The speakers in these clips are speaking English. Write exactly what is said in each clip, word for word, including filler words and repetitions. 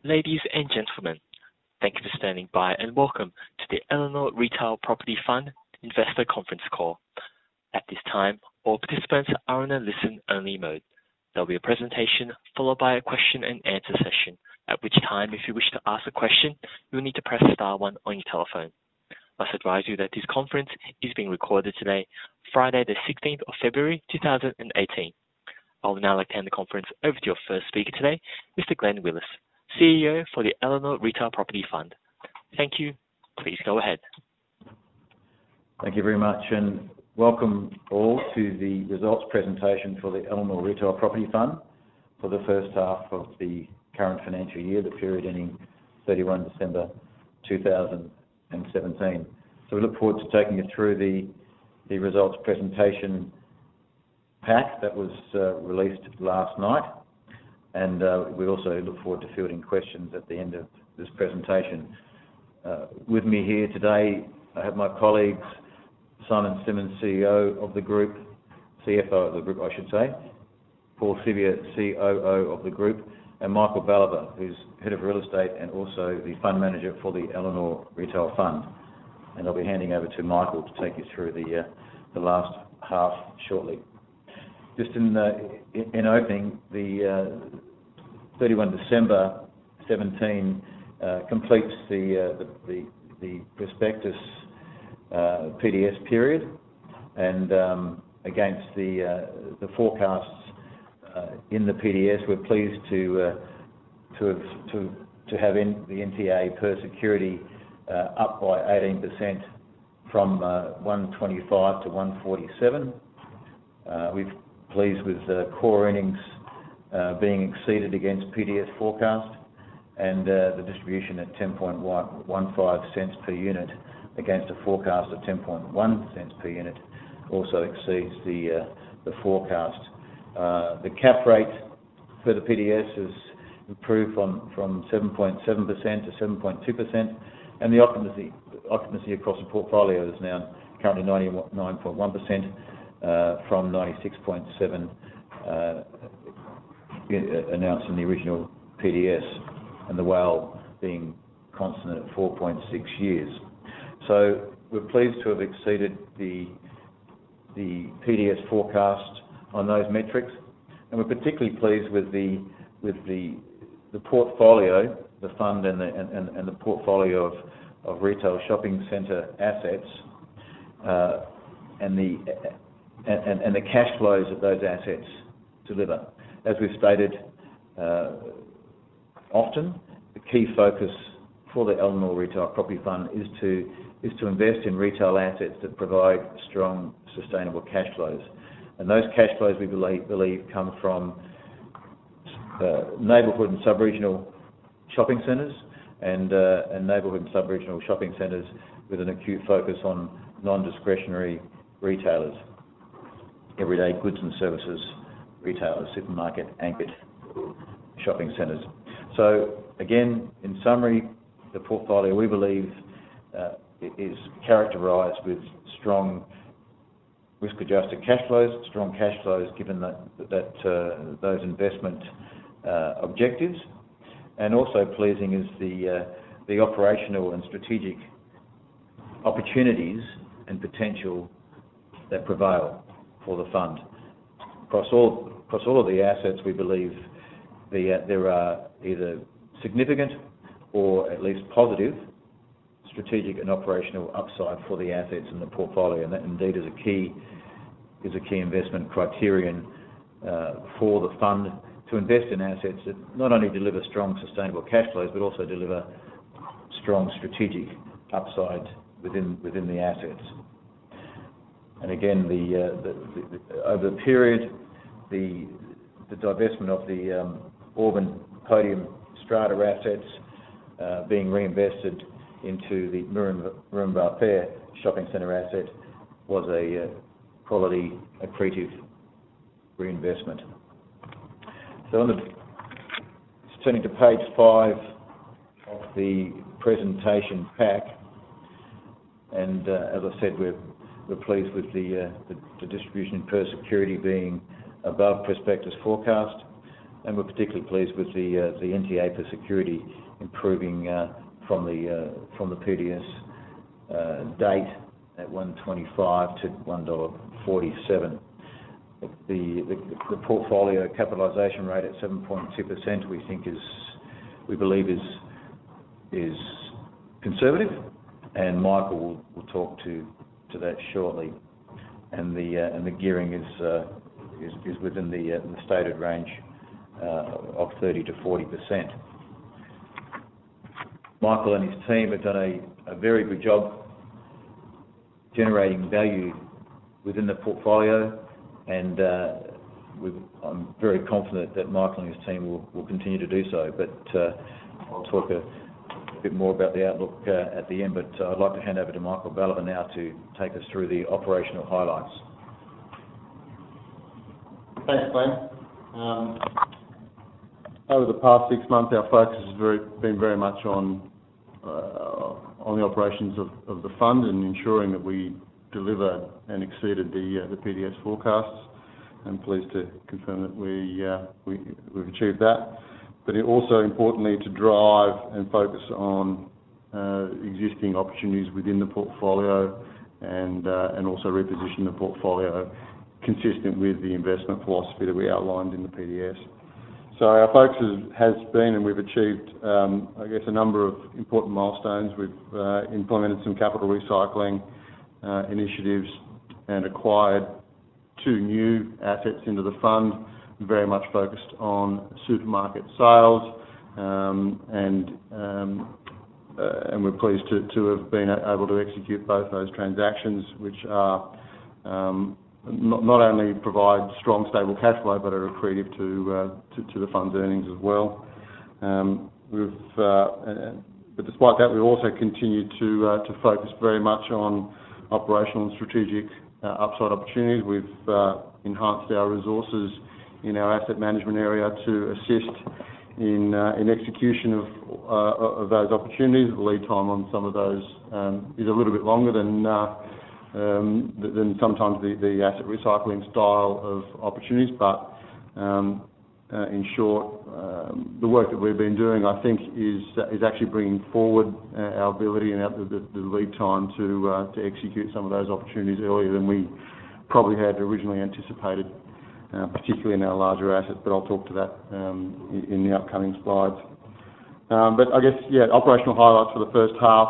Ladies and gentlemen, thank you for standing by and welcome to the Elanor Retail Property Fund Investor Conference Call. At this time, all participants are in a listen-only mode. There will be a presentation followed by a question and answer session, at which time, if you wish to ask a question, you will need to press star one on your telephone. I must advise you that this conference is being recorded today, Friday the sixteenth of February two thousand eighteen. I would now like to hand the conference over to your first speaker today, Mister Glenn Willis, C E O for the Elanor Retail Property Fund. Thank you. Please go ahead. Thank you very much, and welcome all to the results presentation for the Elanor Retail Property Fund for the first half of the current financial year, the period ending thirty-first of December two thousand seventeen. So we look forward to taking you through the, the results presentation pack that was uh, released last night. And uh, we also look forward to fielding questions at the end of this presentation. Uh, with me here today, I have my colleagues, Simon Simmons, C E O of the group, C F O of the group, I should say, Paul Siviour, C O O of the group, and Michael Ballava, who's Head of Real Estate and also the Fund Manager for the Elanor Retail Fund. And I'll be handing over to Michael to take you through the, uh, the last half shortly. Just in, uh, in opening, the uh, thirty-first of December seventeen uh, completes the, uh, the, the, the prospectus uh, P D S period, and um, against the, uh, the forecasts uh, in the P D S, we're pleased to, uh, to, have, to, to have in the N T A per security uh, up by eighteen percent from uh, one twenty-five to one forty-seven. Uh, we've pleased with uh, core earnings uh, being exceeded against P D S forecast, and uh, the distribution at ten point one five cents per unit against a forecast of ten point one cents per unit also exceeds the uh, the forecast. Uh, the cap rate for the P D S has improved from, from seven point seven percent to seven point two percent, and the occupancy occupancy across the portfolio is now currently ninety-nine point one percent. Uh, from ninety-six point seven uh, announced in the original P D S, and the W A L being constant at four point six years. So we're pleased to have exceeded the, the P D S forecast on those metrics, and we're particularly pleased with the, with the, the portfolio, the fund and the, and, and the portfolio of, of retail shopping centre assets uh, and the And, and the cash flows that those assets deliver. As we've stated uh, often, the key focus for the Elanor Retail Property Fund is to is to invest in retail assets that provide strong, sustainable cash flows. And those cash flows, we believe, believe come from uh, neighbourhood and sub-regional shopping centres and, uh, and neighbourhood and sub-regional shopping centres with an acute focus on non-discretionary retailers. Everyday goods and services retailers, supermarket anchored shopping centres. So again, in summary, the portfolio, we believe, uh, is characterised with strong risk-adjusted cash flows, strong cash flows given that, that uh, those investment uh, objectives, and also pleasing is the, uh, the operational and strategic opportunities and potential that prevail for the fund. Across all, across all of the assets, we believe the, uh, there are either significant or at least positive strategic and operational upside for the assets in the portfolio, and that indeed is a key, is a key investment criterion uh, for the fund to invest in assets that not only deliver strong sustainable cash flows but also deliver strong strategic upside within, within the assets. And again, the, uh, the, the, over the period, the, the divestment of the um, Auburn Podium Strata assets uh, being reinvested into the Moranbah Fair shopping centre asset was a uh, quality accretive reinvestment. So on the, turning to page five of the presentation pack, and uh, as I said, we're We're pleased with the, uh, the, the distribution per security being above prospectus forecast. and we're particularly pleased with the uh, the N T A per security improving uh, from the uh, from the P D S uh, date at one twenty-five to one dollar forty-seven. The, the the portfolio capitalisation rate at seven point two percent we think is we believe is is conservative, and Michael will, will talk to to that shortly. And the uh, and the gearing is uh, is, is within the, uh, the stated range uh, of thirty to forty percent. Michael and his team have done a, a very good job generating value within the portfolio, and uh, we've, I'm very confident that Michael and his team will, will continue to do so. But uh, I'll talk a, a bit more about the outlook uh, at the end, but uh, I'd like to hand over to Michael Ballava now to take us through the operational highlights. Thanks, Glenn. Um, over the past six months, our focus has very, been very much on uh, on the operations of, of the fund and ensuring that we delivered and exceeded the uh, the P D S forecasts. I'm pleased to confirm that we, uh, we we've achieved that. But it also importantly to drive and focus on uh, existing opportunities within the portfolio, and uh, and also reposition the portfolio consistent with the investment philosophy that we outlined in the P D S. So our focus has been, and we've achieved, um, I guess, a number of important milestones. We've uh, implemented some capital recycling uh, initiatives and acquired two new assets into the fund, very much focused on supermarket sales, um, and um, uh, and we're pleased to, to have been able to execute both those transactions, which are um, Not, not only provide strong, stable cash flow, but are accretive to, uh, to to the fund's earnings as well. Um, we've, uh, but despite that, we also continue to uh, to focus very much on operational and strategic uh, upside opportunities. We've uh, enhanced our resources in our asset management area to assist in uh, in execution of uh, of those opportunities. The lead time on some of those um, is a little bit longer than. Uh, Um, than sometimes the, the asset recycling style of opportunities, but um, uh, in short, um, the work that we've been doing, I think, is uh, is actually bringing forward uh, our ability and our, the, the lead time to uh, to execute some of those opportunities earlier than we probably had originally anticipated, uh, particularly in our larger assets. But I'll talk to that um, in, in the upcoming slides. Um, but I guess, yeah, operational highlights for the first half.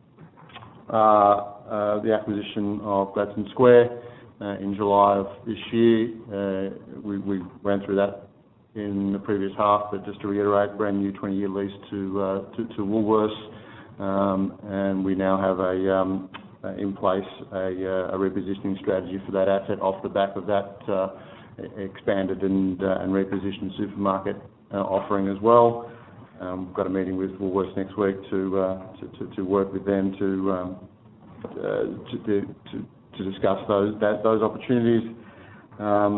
Uh, Uh, the acquisition of Gladstone Square uh, in July of this year. Uh, we, we ran through that in the previous half, but just to reiterate, brand new twenty-year lease to, uh, to to Woolworths, um, and we now have a um, in place a, a repositioning strategy for that asset off the back of that uh, expanded and uh, and repositioned supermarket uh, offering as well. Um, we've got a meeting with Woolworths next week to uh, to, to, to work with them to. Um, Uh, to, to, to discuss those that, those opportunities. Um,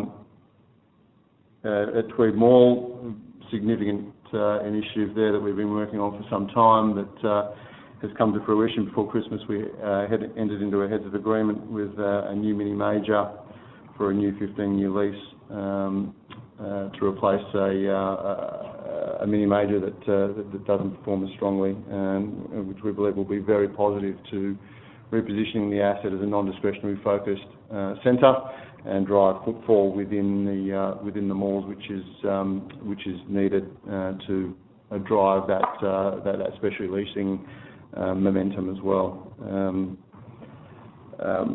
uh, at Tweed Mall, significant uh, initiative there that we've been working on for some time that uh, has come to fruition. Before Christmas, we uh, had entered into a heads of agreement with uh, a new mini major for a new fifteen-year lease um, uh, to replace a, uh, a mini major that, uh, that, that doesn't perform as strongly, um, which we believe will be very positive to repositioning the asset as a non-discretionary focused uh, centre and drive footfall within the uh, within the malls, which is um, which is needed uh, to uh, drive that, uh, that that specialty leasing uh, momentum as well. Um, um,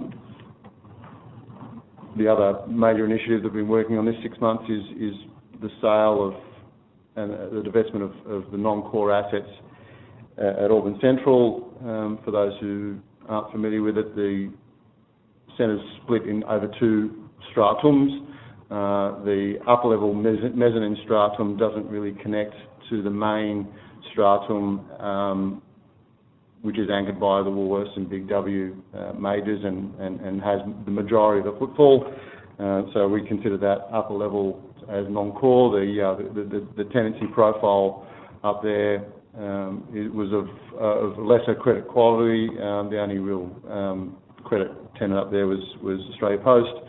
the other major initiative that we've been working on this six months is is the sale of and the divestment of, of the non-core assets uh, at Auburn Central. Um, for those who aren't familiar with it, the centre's split in over two stratums. Uh, the upper level mezz- mezzanine stratum doesn't really connect to the main stratum, um, which is anchored by the Woolworths and Big W uh, majors and, and, and has the majority of the footfall. Uh, so we consider that upper level as non-core. The, uh, the, the, the tenancy profile up there Um, it was of, uh, of lesser credit quality. Um, the only real um, credit tenant up there was, was Australia Post,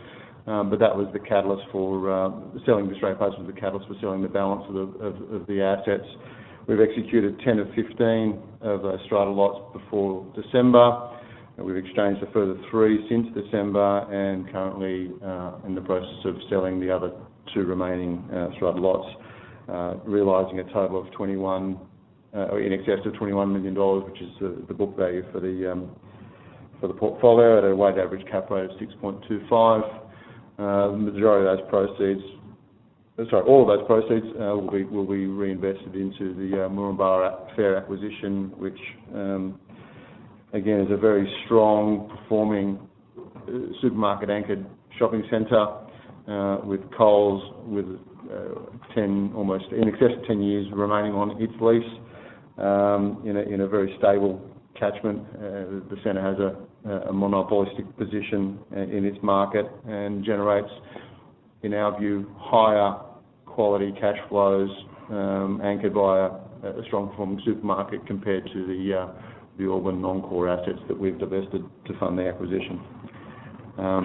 Um, but that was the catalyst for uh, selling the Australia Post was the catalyst for selling the balance of the, of, of the assets. We've executed ten of fifteen of those strata lots before December. And we've exchanged a further three since December, and currently uh, in the process of selling the other two remaining uh, strata lots, uh, realising a total of twenty-one, uh, or in excess of twenty-one million dollars, which is the, the book value for the um, for the portfolio at a weighted average cap rate of six point two five. Uh, the majority of those proceeds, sorry, all of those proceeds uh, will be will be reinvested into the uh, Moranbah Fair acquisition, which um, again is a very strong performing uh, supermarket anchored shopping centre uh, with Coles with uh, ten almost in excess of ten years remaining on its lease um, in a in a very stable catchment. Uh, the centre has a a monopolistic position in its market and generates, in our view, higher quality cash flows um, anchored by a, a strong performing supermarket compared to the uh, the Auburn non-core assets that we've divested to fund the acquisition. Um,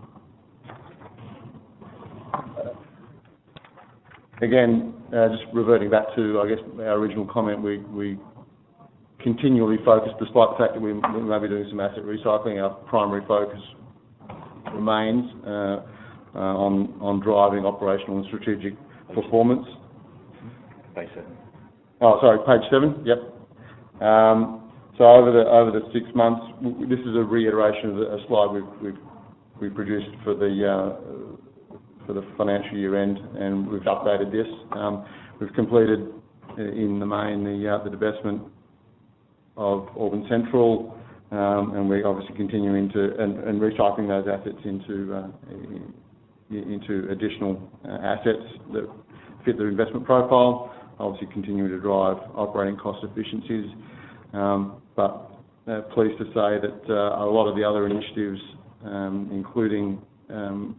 again, uh, just reverting back to, I guess, our original comment, we, we continually focused, despite the fact that we, we may be doing some asset recycling, our primary focus remains uh, uh, on on driving operational and strategic performance. Page seven. Oh, sorry, page seven. Yep. Um, so over the over the six months, w- this is a reiteration of the, a slide we've we've we produced for the uh, for the financial year end, and we've updated this. Um, we've completed in the main the uh, the divestment of Auburn Central, um, and we're obviously continuing to and, and recycling those assets into uh, into additional uh, assets that fit their investment profile. Obviously, continuing to drive operating cost efficiencies, um, but uh, pleased to say that uh, a lot of the other initiatives, um, including um,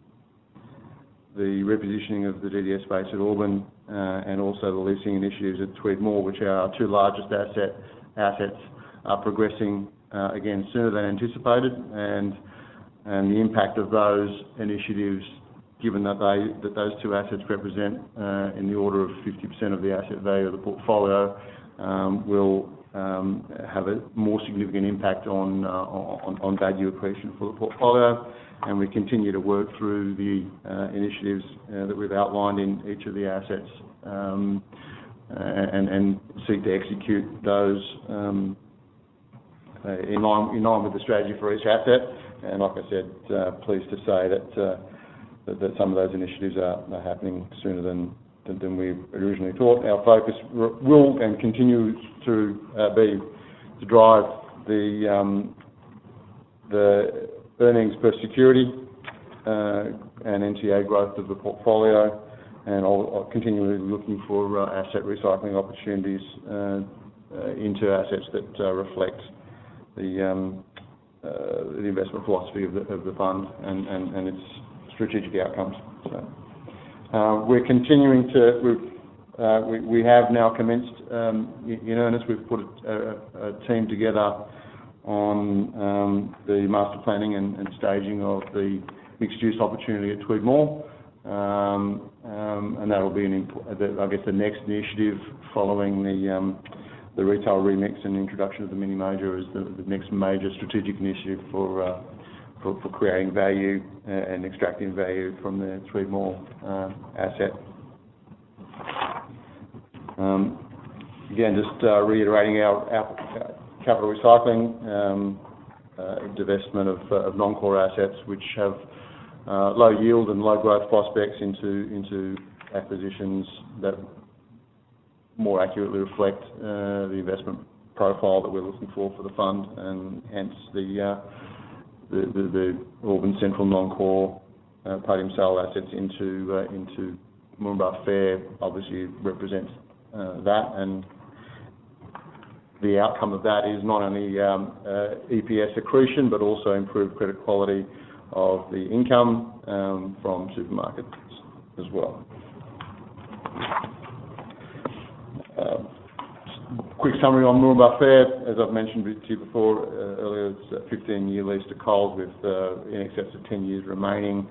the repositioning of the D D S space at Auburn uh, and also the leasing initiatives at Tweed Moor, which are our two largest asset assets, are progressing uh, again sooner than anticipated, and and the impact of those initiatives, given that they that those two assets represent uh, in the order of fifty percent of the asset value of the portfolio, um, will um, have a more significant impact on, uh, on on value accretion for the portfolio. And we continue to work through the uh, initiatives uh, that we've outlined in each of the assets. Um, And, and seek to execute those um, uh, in line in line with the strategy for each asset. And like I said, uh, pleased to say that, uh, that that some of those initiatives are, are happening sooner than, than than we originally thought. Our focus r- will and continues to uh, be to drive the um, the earnings per security uh, and N T A growth of the portfolio, and I'll continually looking for uh, asset recycling opportunities uh, uh, into assets that uh, reflect the, um, uh, the investment philosophy of the, of the fund and, and, and its strategic outcomes. So, uh, we're continuing to, we've, uh, we, we have now commenced um, in earnest. We've put a, a team together on um, the master planning and, and staging of the mixed-use opportunity at Tweed Moor. Um, um, and that will be, an, I guess, the next initiative following the um, the retail remix and introduction of the mini major is the, the next major strategic initiative for uh, for, for creating value uh, and extracting value from the Tweed Moor uh, asset. Um, again, just uh, reiterating our, our capital recycling, um, uh, divestment of, uh, of non-core assets which have Uh, low yield and low growth prospects into into acquisitions that more accurately reflect uh, the investment profile that we're looking for for the fund, and hence the uh, the, the, the Auburn Central non-core uh, podium sale assets into uh, into Moranbah Fair obviously represents uh, that, and the outcome of that is not only um, uh, E P S accretion but also improved credit quality of the income um, from supermarkets as well. Uh, quick summary on Moranbah Fair. As I've mentioned to you before uh, earlier, it's a fifteen-year lease to Coles with uh, in excess of ten years remaining.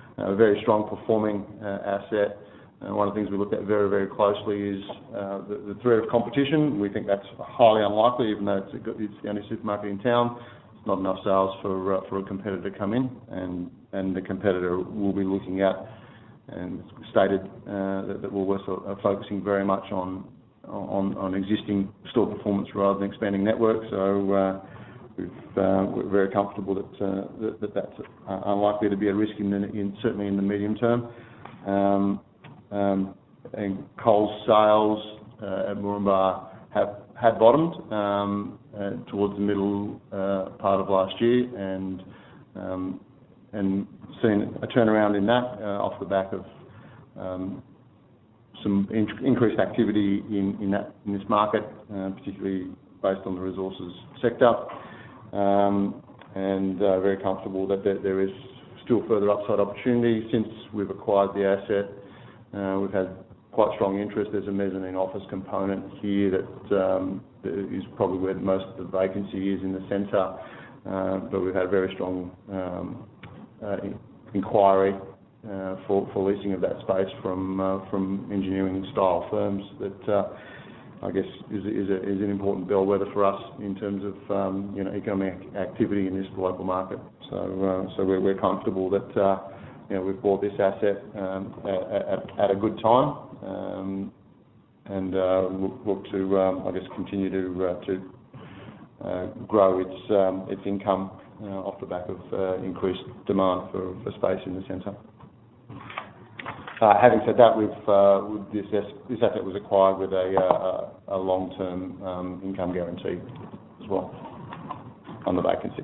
a very strong performing uh, asset. And one of the things we looked at very, very closely is uh, the, the threat of competition. We think that's highly unlikely, even though it's, a, it's the only supermarket in town. It's not enough sales for uh, for a competitor to come in, and, and the competitor will be looking at, and stated uh, that, that Woolworths are, are focusing very much on, on on existing store performance rather than expanding network. So uh, we've, uh, we're very comfortable that, uh, that, that that's uh, unlikely to be a risk in, the, in certainly in the medium term. Um, Um, and Coles sales uh, at Moranbah have had bottomed um, uh, towards the middle uh, part of last year, and um, and seen a turnaround in that uh, off the back of um, some in- increased activity in, in that in this market, uh, particularly based on the resources sector, um, and uh, very comfortable that there, there is still further upside opportunity since we've acquired the asset. Uh, we've had quite strong interest. There's a mezzanine office component here that um, is probably where most of the vacancy is in the centre, uh, but we've had very strong um, uh, inquiry uh, for, for leasing of that space from uh, from engineering style firms that uh, I guess is, is, a, is an important bellwether for us in terms of um, you know economic activity in this local market. So uh, so we're, we're comfortable that. Uh, You know, we've bought this asset um, at, at a good time, um, and uh, look, look to, um, I guess, continue to uh, to uh, grow its um, its income uh, off the back of uh, increased demand for, for space in the centre. Uh, having said that, we've, uh, with this, this asset was acquired with a, uh, a long-term um, income guarantee as well on the vacancy.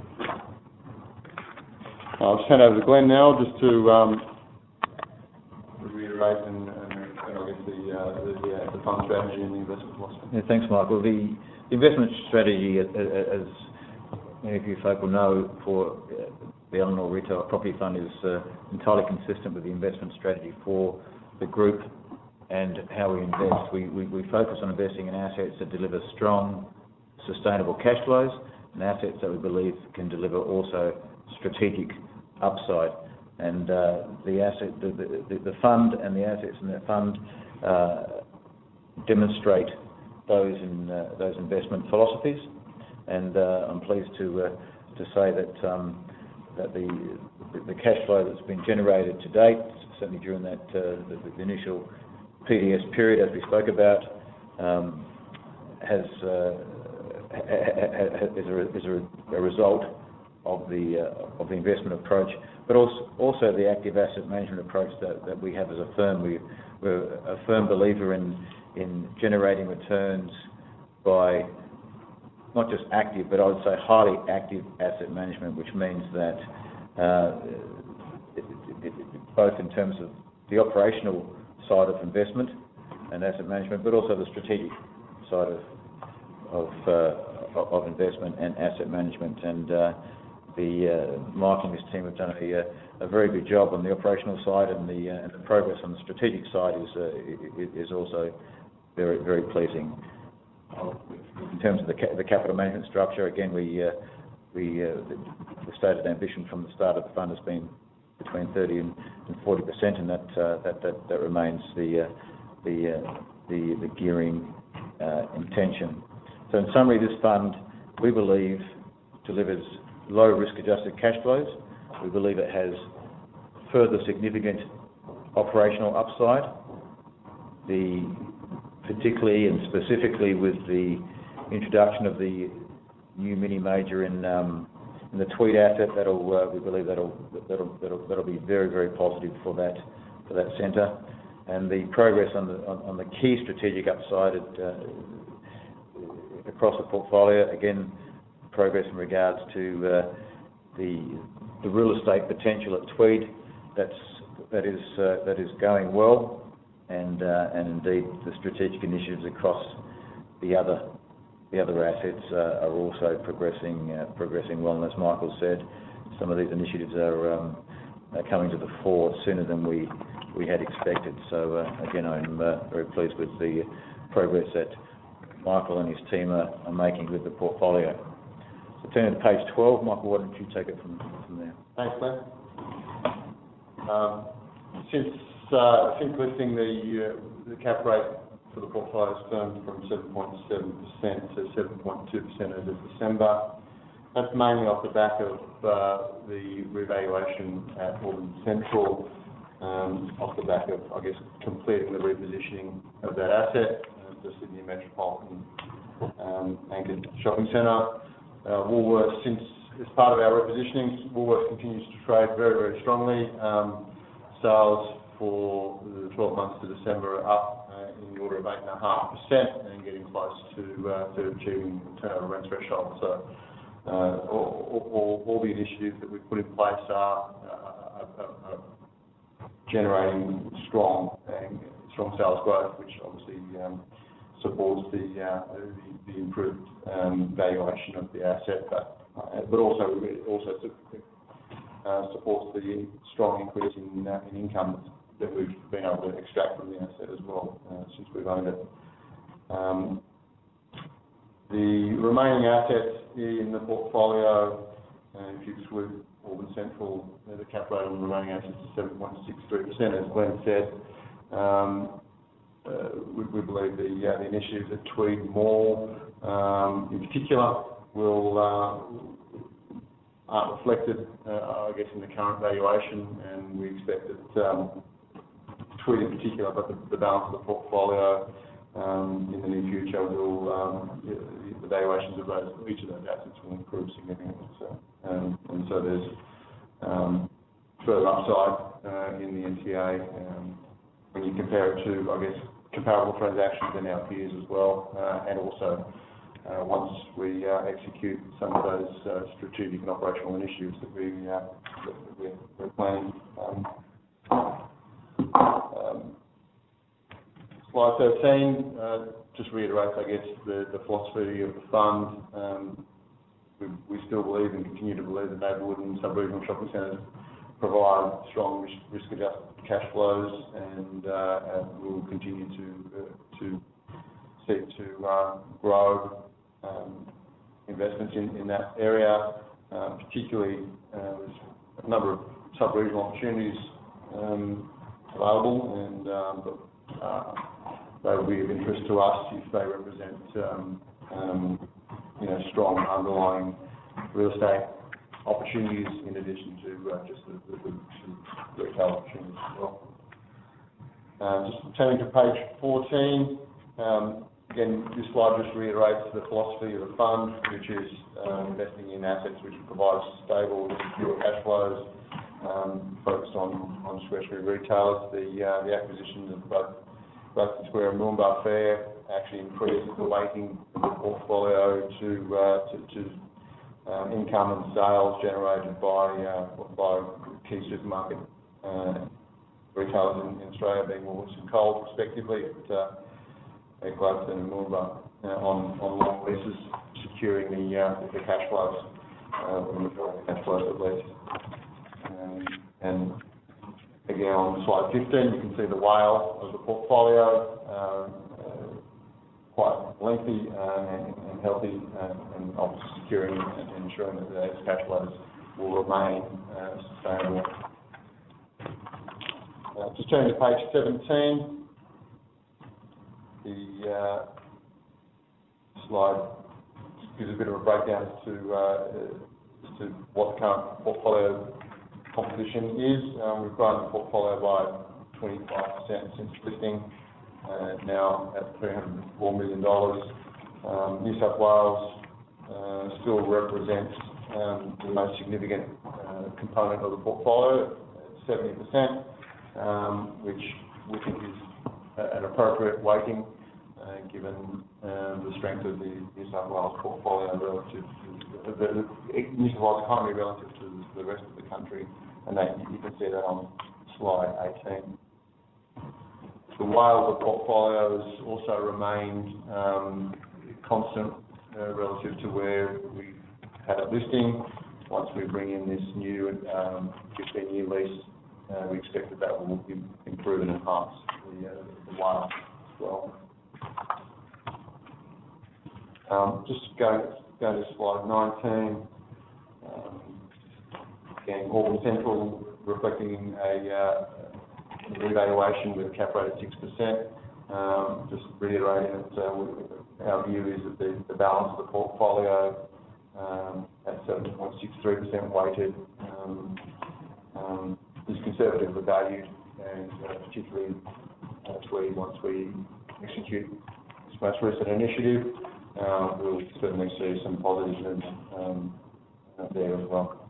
I'll just hand over to Glenn now, just to um, reiterate and, and, and I guess the, uh, the, uh, the fund strategy and the investment philosophy. Yeah, thanks, Michael. The investment strategy, as many of you folk will know, for the Elanor Retail Property Fund is uh, entirely consistent with the investment strategy for the group and how we invest. We, we, we focus on investing in assets that deliver strong, sustainable cash flows, and assets that we believe can deliver also strategic upside, and uh, the asset, the, the, the fund and the assets in that fund uh, demonstrate those in uh, those investment philosophies. And uh, I'm pleased to uh, to say that um, that the the cash flow that's been generated to date, certainly during that uh, the, the initial P D S period, as we spoke about, um, has uh, is, a, is a, a result of the uh, of the investment approach, but also also the active asset management approach that, that we have as a firm. We, we're a firm believer in in generating returns by not just active, but I would say highly active asset management, which means that uh, it, it, it, both in terms of the operational side of investment and asset management, but also the strategic side of of, uh, of investment and asset management. And uh, The uh, Mike and his team have done a, a very good job on the operational side, and the, uh, and the progress on the strategic side is uh, is also very very pleasing. In terms of the, ca- the capital management structure, again, we uh, we uh, the stated ambition from the start of the fund has been between thirty and forty percent, and that, uh, that that that remains the uh, the, uh, the the gearing uh, intention. So, in summary, this fund, we believe, delivers low risk-adjusted cash flows. We believe it has further significant operational upside, the, particularly and specifically with the introduction of the new mini major in um, in the Tweed asset. That'll uh, we believe that'll that'll that'll that'll be very very positive for that for that centre, and the progress on the on, on the key strategic upside at, uh, across the portfolio. Again, progress in regards to uh, the the real estate potential at Tweed. That's that is uh, that is going well, and uh, and indeed the strategic initiatives across the other the other assets uh, are also progressing uh, progressing well. And as Michael said, some of these initiatives are, um, are coming to the fore sooner than we we had expected. So uh, again, I'm uh, very pleased with the progress that Michael and his team are, are making with the portfolio. So turning to page twelve, Michael, why don't you take it from, from there? Thanks, Glenn. Um, since uh, since listing, the uh, the cap rate for the portfolio has turned from seven point seven percent to seven point two percent as of December. That's mainly off the back of uh, the revaluation at Auburn Central, um, off the back of, I guess, completing the repositioning of that asset, uh, the Sydney Metropolitan um, anchored shopping centre. Uh, Woolworths, since as part of our repositioning, Woolworths continues to trade very, very strongly. Um, sales for the twelve months to December are up uh, in the order of eight point five percent and getting close to, uh, to achieving turnover rent threshold. So, Uh, all, all, all the initiatives that we've put in place are, uh, are, are generating strong uh, strong sales growth, which obviously um, supports the, uh, the the improved um, valuation of the asset, but uh, but also also uh, supports the strong increase in uh, in income that we've been able to extract from the asset as well uh, since we've owned it. Um, The remaining assets in the portfolio, uh, if you exclude Auburn Central, uh, the cap rate on the remaining assets is seven point six three percent, as Glenn said. Um, uh, we, we believe the, uh, the initiatives at Tweed Mall, um, in particular, will uh, are reflected, uh, I guess, in the current valuation, and we expect that um, Tweed in particular, but the, the balance of the portfolio, Um, in the near future, will um, the valuations of those, each of those assets will improve significantly. So, um, and so there's um, further upside uh, in the N T A um, when you compare it to, I guess, comparable transactions in our peers as well, uh, and also uh, once we uh, execute some of those uh, strategic and operational initiatives that we uh, that we're, we're planning. Um, um, Slide thirteen uh, just reiterates, I guess, the, the philosophy of the fund. Um, we, we still believe and continue to believe that neighbourhood and sub-regional shopping centres provide strong risk, risk-adjusted cash flows, and, uh, and we will continue to uh, to seek to uh, grow um, investments in, in that area. Uh, particularly, uh, there's a number of sub-regional opportunities um, available, and um, but, uh, they will be of interest to us if they represent, um, um, you know, strong underlying real estate opportunities in addition to uh, just the, the, the retail opportunities as well. Uh, just turning to page fourteen, um, again, this slide just reiterates the philosophy of the fund, which is um, investing in assets which provide stable, secure cash flows, um, focused on, on discretionary retailers. The, uh, the acquisitions of both Gladstone Square and Moomba Fair actually increases the weighting of the portfolio to uh, to, to um, income and sales generated by uh, by key supermarket uh, retailers in, in Australia, being Woolworths and Coles respectively, at, uh, at Gladstone and Moomba uh, on on long leases, securing the uh, the cash flows, uh, the majority of the cash flows at least. Um, and Again, on slide fifteen, you can see the whale of the portfolio, uh, uh, quite lengthy uh, and, and healthy, uh, and obviously securing and ensuring that those cash flows will remain uh, sustainable. Uh, just turning to page seventeen, the uh, slide gives a bit of a breakdown as to, uh, as to what the current portfolio composition is. Um, we've grown the portfolio by twenty-five percent since listing, uh, now at three hundred four million dollars. Um, New South Wales uh, still represents um, the most significant uh, component of the portfolio, at seventy percent, um, which we think is an appropriate weighting uh, given um, the strength of the New South Wales portfolio relative to the, the New South Wales economy relative to the rest of the country. And that, you can see that on slide eighteen. The whale of the portfolio has also remained um, constant uh, relative to where we had it listing. Once we bring in this new um, fifteen-year lease, uh, we expect that that will improve and enhance the, uh, the whale as well. Um, just going, going to slide nineteen. Um, Again, Auburn Central reflecting a uh, revaluation with a cap rate of six percent. Um, just reiterating that uh, our view is that the, the balance of the portfolio um, at seven point six three percent weighted um, um, is conservatively valued, and uh, particularly as we, once we execute this most recent initiative, uh, we'll certainly see some positive movement um, uh, there as well.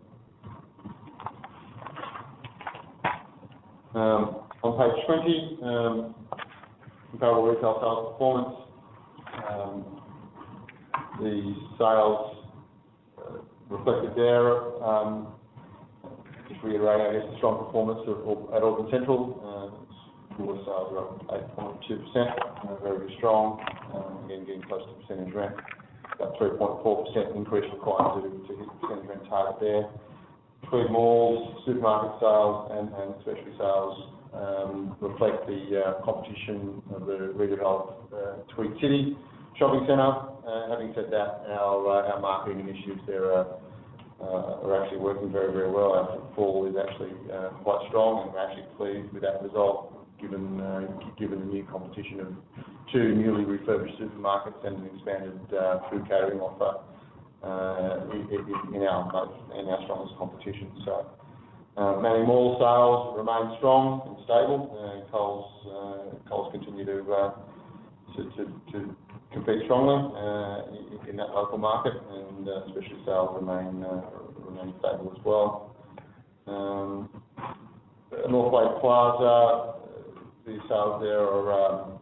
Um, on page twenty, um, comparable retail sales performance. Um, the sales uh, reflected there, um, just reiterating, I guess, the strong performance of, of, at Auburn Central. Uh, Water sales are up eight point two percent, uh, very, very strong. Um, again, getting close to percentage rent. About three point four percent increase required to, to hit the percentage rent target there. Tweed Malls, supermarket sales and, and specialty sales um, reflect the uh, competition of the redeveloped uh, Tweed City Shopping Centre. Uh, having said that, our uh, our marketing initiatives there are, uh, are actually working very, very well. Our footfall is actually uh, quite strong, and we're actually pleased with that result, given uh, given the new competition of two newly refurbished supermarkets and an expanded uh, food catering offer uh, in, in our in our strongest competition. So, uh, Manning Mall sales remain strong and stable. Uh, Coles uh, Coles continue to, uh, to to to compete strongly uh, in, in that local market, and uh, especially sales remain uh, remain stable as well. Um, Northway Plaza, the sales there are um,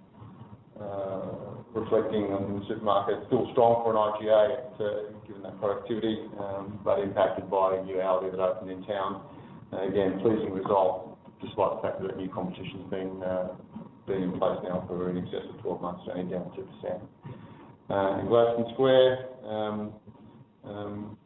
uh, reflecting in the supermarket, still strong for an I G A, uh, given that productivity, um, but impacted by a new outlet that opened in town. Uh, again, pleasing result, despite the fact that new competition's been uh, been in place now for in excess of twelve months, only down two percent. Uh, in Gladstone Square, um, um,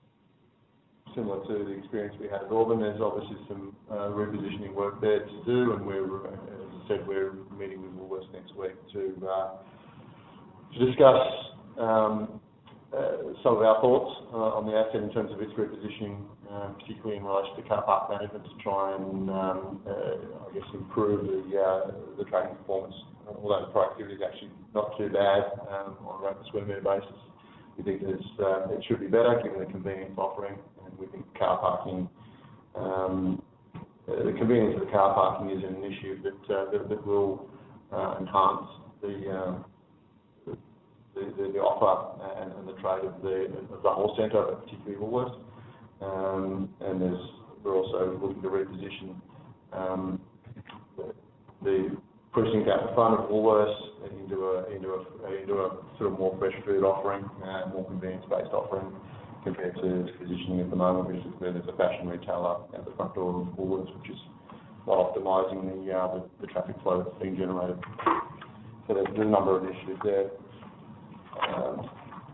similar to the experience we had at Auburn, there's obviously some uh, repositioning work there to do, and we're, as I said, we're meeting with Woolworths next week to uh, to discuss um, uh, some of our thoughts uh, on the asset in terms of its repositioning, uh, particularly in relation to car park management, to try and um, uh, I guess improve the uh, the trading performance. Although the productivity is actually not too bad um, on a rate per square metre basis, we think it's, uh, it should be better given the convenience offering, and we think car parking, um, uh, the convenience of the car parking is an issue that uh, that, that will uh, enhance the, um, the, the the offer and, and the trade of the of the whole centre, particularly Woolworths. Um, and there's, we're also looking to reposition um, the, the precinct out the front of Woolworths into a into a into a sort of more fresh food offering, uh, more convenience-based offering compared to positioning at the moment, which is where there's a fashion retailer at the front door of Woolworths, which is not optimising the, uh, the the traffic flow that's being generated. So there's, there's a number of initiatives there. Um,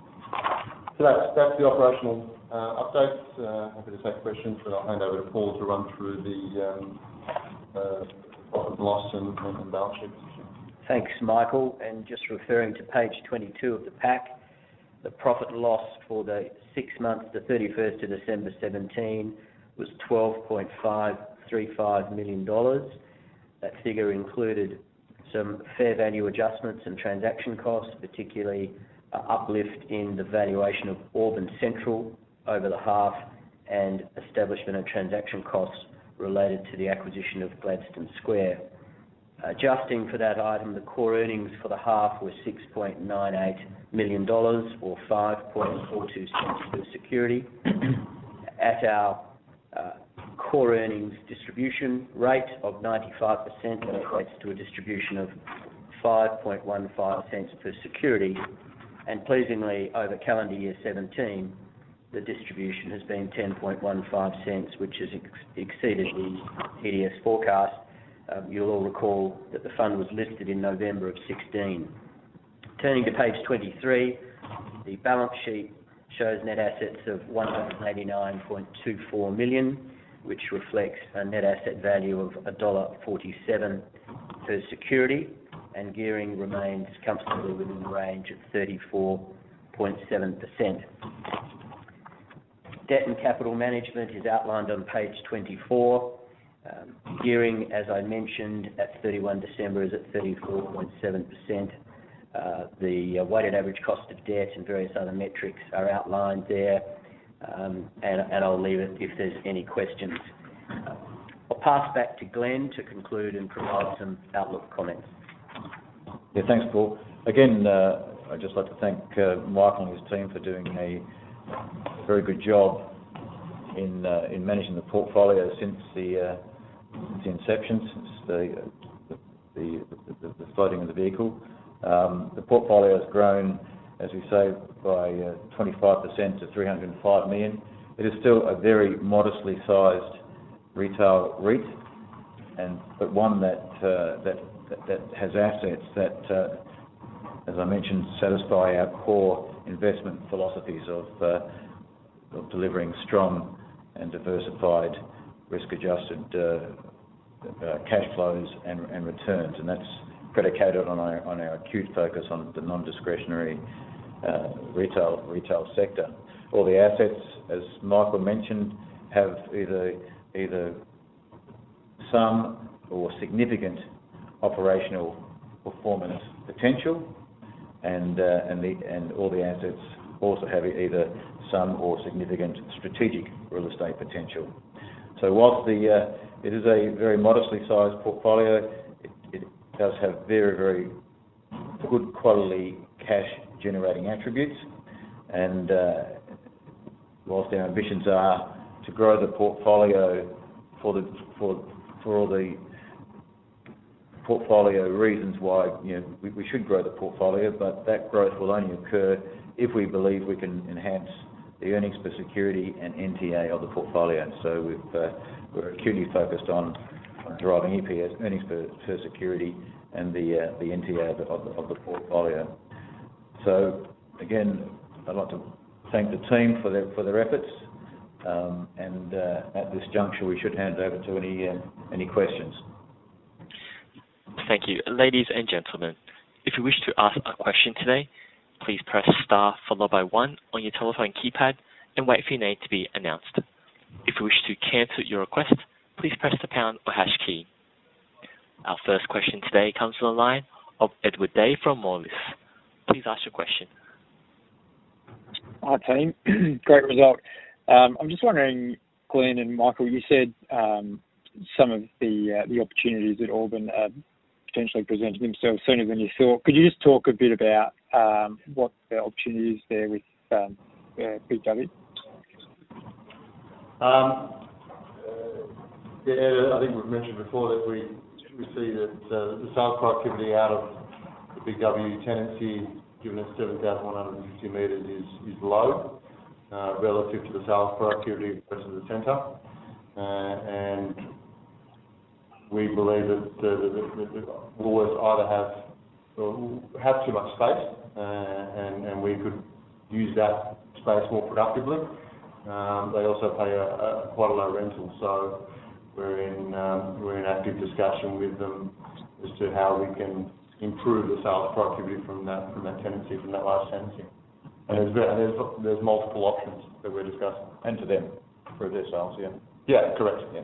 so that's that's the operational uh, updates. Uh, happy to take questions, but I'll hand over to Paul to run through the um, uh, profit and loss and, and balance sheet position. Thanks, Michael. And just referring to page twenty-two of the pack, the profit and loss for the six months to thirty-first of December seventeen was twelve point five three five million dollars. That figure included some fair value adjustments and transaction costs, particularly uh, uplift in the valuation of Auburn Central over the half, and establishment and transaction costs related to the acquisition of Gladstone Square. Adjusting for that item, the core earnings for the half were six point nine eight million dollars, or five point four two cents per security. At our uh, core earnings distribution rate of ninety-five percent, that equates to a distribution of five point one five cents per security. And pleasingly, over calendar year seventeen, the distribution has been ten point one five cents, which has ex exceeded the T D S forecast. Um, you'll all recall that the fund was listed in November of sixteen. Turning to page twenty-three, the balance sheet shows net assets of one hundred eighty-nine point two four million dollars, which reflects a net asset value of one dollar forty-seven per security, and gearing remains comfortably within the range of thirty-four point seven percent. Debt and capital management is outlined on page twenty-four. Um, gearing, as I mentioned, at thirty-first December is at thirty-four point seven percent. Uh, the uh, weighted average cost of debt and various other metrics are outlined there, um, and, and I'll leave it if there's any questions. Uh, I'll pass back to Glenn to conclude and provide some outlook comments. Yeah, thanks, Paul. Again, uh, I'd just like to thank uh, Michael and his team for doing a very good job in uh, in managing the portfolio since the, uh, since the inception, since the, the, the, the floating of the vehicle. Um, the portfolio has grown, as we say, by uh, twenty-five percent to three hundred five million. It is still a very modestly sized retail REIT, and but one that uh, that, that that has assets that, uh, as I mentioned, satisfy our core investment philosophies of, uh, of delivering strong and diversified, risk-adjusted uh, uh, cash flows and, and returns, and that's predicated on our on our acute focus on the non-discretionary uh, retail retail sector. All the assets, as Michael mentioned, have either either some or significant operational performance potential, and uh, and the and all the assets also have either some or significant strategic real estate potential. So whilst the uh, it is a very modestly sized portfolio, it, it does have very, very good quality cash generating attributes, and uh, whilst our ambitions are to grow the portfolio for the for for all the portfolio reasons why you know we, we should grow the portfolio, but that growth will only occur if we believe we can enhance the earnings per security and N T A of the portfolio. So we've, uh, we're acutely focused on, on driving E P S, earnings per, per security, and the uh, the N T A of the, of the, of the portfolio. So again, I'd like to thank the team for their for their efforts, um, and uh, at this juncture we should hand over to any uh, any questions. Thank you. Ladies and gentlemen, if you wish to ask a question today, please press star followed by one on your telephone keypad and wait for your name to be announced. If you wish to cancel your request, please press the pound or hash key. Our first question today comes from the line of Edward Day from Moelis. Please ask your question. Hi team, great result. Um, I'm just wondering, Glenn and Michael, you said um, some of the uh, the opportunities at Auburn are potentially presenting themselves sooner than you thought. Could you just talk a bit about um, what the opportunities there with um, uh, Big W? Um, uh, yeah, I think we've mentioned before that we we see that uh, the sales productivity out of the Big W tenancy, given it's seven thousand one hundred fifty metres, is, is low uh, relative to the sales productivity of the rest of the centre. Uh, and we believe that the, the, the, the Woolworths either have or have too much space, uh, and, and we could use that space more productively. Um, they also pay a, a quite a low rental, so we're in um, we're in active discussion with them as to how we can improve the sales productivity from that from that tenancy, from that large tenancy. And there's and there's there's multiple options that we're discussing. And to them, for their sales, yeah. Yeah, correct. Yeah.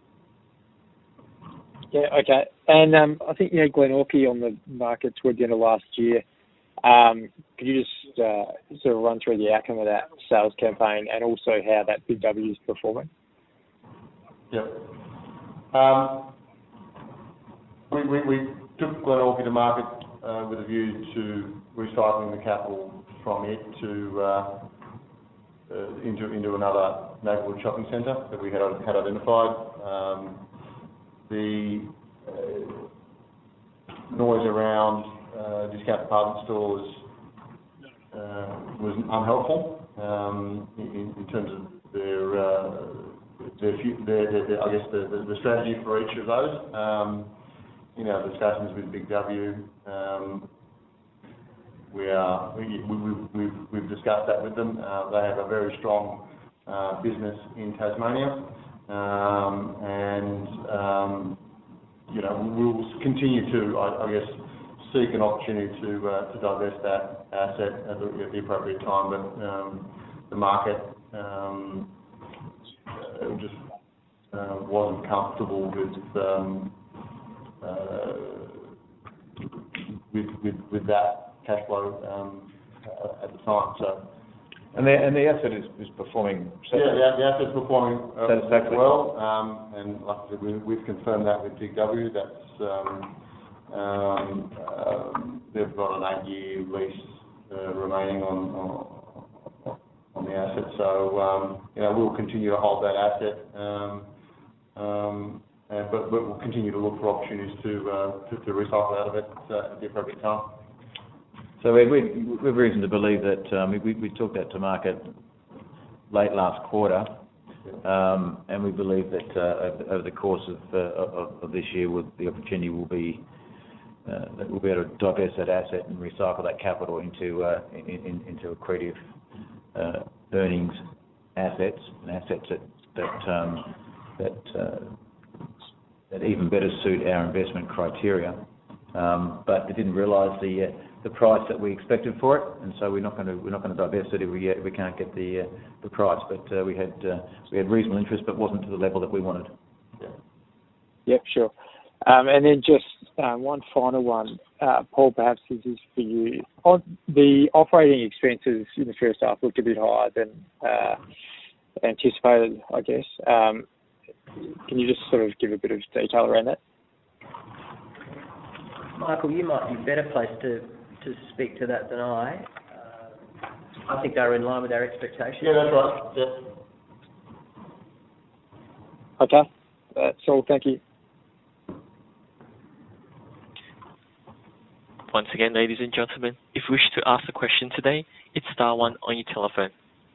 Yeah, okay. And um, I think you had Glen Orkey on the market towards the end of last year. Um, could you just uh, sort of run through the outcome of that sales campaign and also how that Big W is performing? Yeah. Um, we, we, we took Glen Orkey to market uh, with a view to recycling the capital from it to uh, uh, into into another neighbourhood shopping centre that we had had identified. Um, the uh, noise around uh, discount department stores uh, was unhelpful um, in, in terms of their, uh, their, their, their, their I guess the, the, the strategy for each of those. Um, in our discussions with Big W, um, we are we, we, we've, we've discussed that with them. Uh, they have a very strong uh, business in Tasmania. Um, and, um, you know, we'll continue to, I, I guess, seek an opportunity to uh, to divest that asset at the, at the appropriate time. But um, the market um, uh, just uh, wasn't comfortable with, um, uh, with, with, with that cash flow um, uh, at the time. So, and the and the asset is, is performing. Yeah, the, the asset's performing uh, satisfactorily well, um, and like I said, we, we've confirmed that with D W. That's um, um, um, they've got an eight-year lease uh, remaining on, on on the asset. So um, you know, we'll continue to hold that asset, um, um, and, but, but we'll continue to look for opportunities to uh, to, to recycle out of it uh, at the appropriate time. So we we we've reason to believe that um, we we took that to market late last quarter, um, and we believe that uh, over the course of, uh, of of this year, will, the opportunity will be uh, that we'll be able to divest that asset and recycle that capital into uh, in, in, into accretive uh, earnings assets and assets that that um, that uh, that even better suit our investment criteria. Um, but they didn't realise the uh, the price that we expected for it, and so we're not going to we're not going to divest it if we if we can't get the uh, the price. But uh, we had uh, we had reasonable interest, but wasn't to the level that we wanted. Yeah. Yep, sure. Um, and then just um, one final one, uh, Paul. Perhaps this is for you. On the operating expenses in the first half looked a bit higher than uh, anticipated, I guess. Um, can you just sort of give a bit of detail around that? Michael, you might be better placed to, to speak to that than I. Uh, I think they were in line with our expectations. Yeah, that's right. Yeah. Okay, that's all. Thank you. Once again, ladies and gentlemen, if you wish to ask a question today, it's star one on your telephone.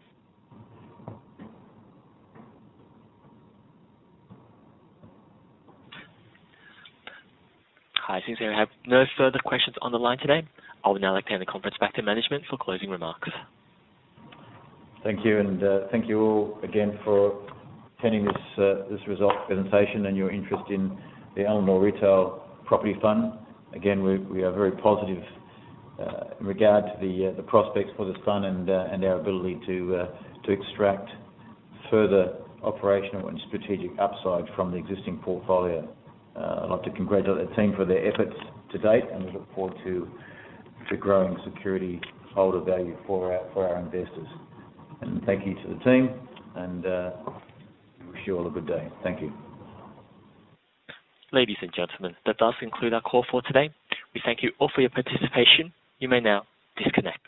Hi, since we have no further questions on the line today, I would now like to hand the conference back to management for closing remarks. Thank you, and uh, thank you all again for attending this uh, this result presentation and your interest in the Elanor Retail Property Fund. Again, we, we are very positive uh, in regard to the uh, the prospects for this fund and uh, and our ability to uh, to extract further operational and strategic upside from the existing portfolio. Uh, I'd like to congratulate the team for their efforts to date, and we look forward to to growing security holder value for our for our investors. And thank you to the team, and uh, wish you all a good day. Thank you. Ladies and gentlemen, that does conclude our call for today. We thank you all for your participation. You may now disconnect.